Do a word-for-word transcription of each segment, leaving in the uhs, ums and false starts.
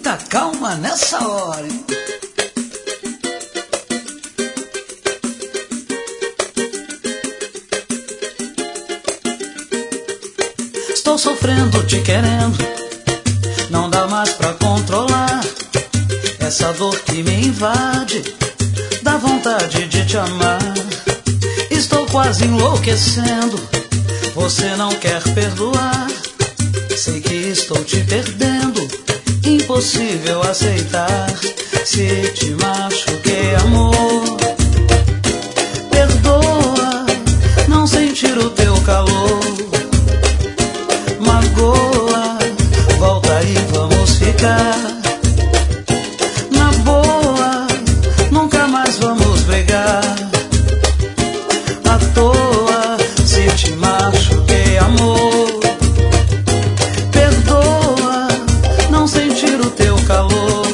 muita calma nessa hora, hein? Estou sofrendo, te querendo, não dá mais pra controlar essa dor que me invade, dá vontade de te amar. Estou quase enlouquecendo, você não quer perdoar. Sei que estou te perdendo, impossível aceitar. Se te machuquei, amor, perdoa, não sentir o teu calor. Magoa, volta e vamos ficar na boa, nunca mais vamos brigar. À toa, se te machuquei, amor, perdoa, não sentir o teu calor.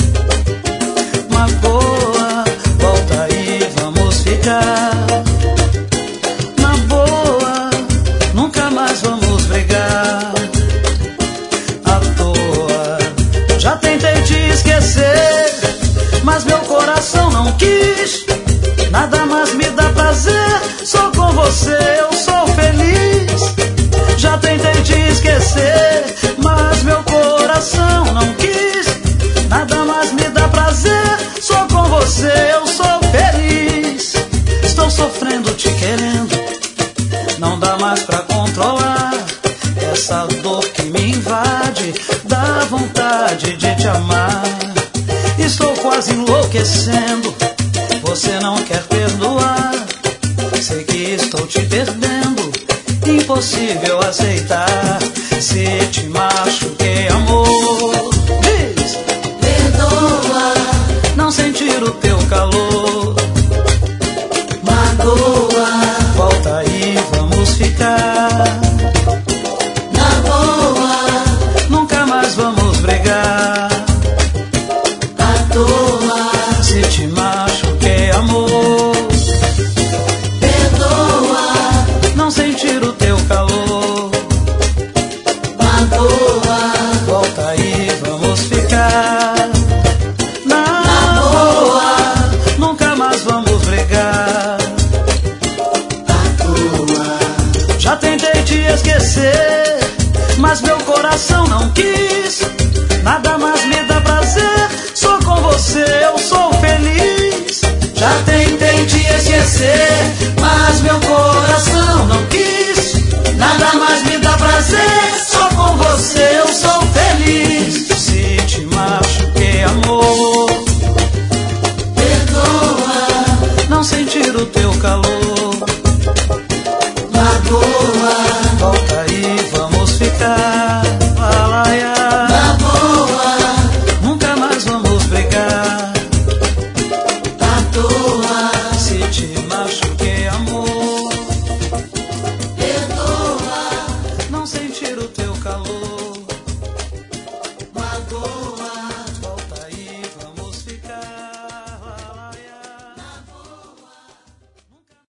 Magoa, volta e vamos ficar na boa, nunca mais vamos brigar. À toa, já tentei te esquecer, mas meu coração não quis. Nada mais me dá prazer, só com você eu sou feliz. Já tentei te esquecer, mas meu coração não quis. Nada mais me dá prazer, só com você eu sou feliz. Estou sofrendo, te querendo, não dá mais pra controlar essa dor que me invade, dá vontade de te amar. Estou quase enlouquecendo, você não quer perdoar. Sei que estou te perdendo, impossível aceitar. Se te machuquei, amor, diz, perdoa, não sentir o teu calor. Magoa, volta e vamos ficar na boa, nunca mais vamos brigar. À toa, se te machuquei, amor, perdoa, não sentir o teu calor. Magoa, volta e vamos ficar na, na boa, nunca mais vamos brigar. À toa, já tentei te esquecer, mas meu coração não quis. Nada mais me dá prazer, só com você eu sou feliz. Já tentei te esquecer, mas meu coração não quis. Nada mais me dá prazer, só com você eu sou feliz. Se te machuquei, amor, perdoa, não sentir o teu calor.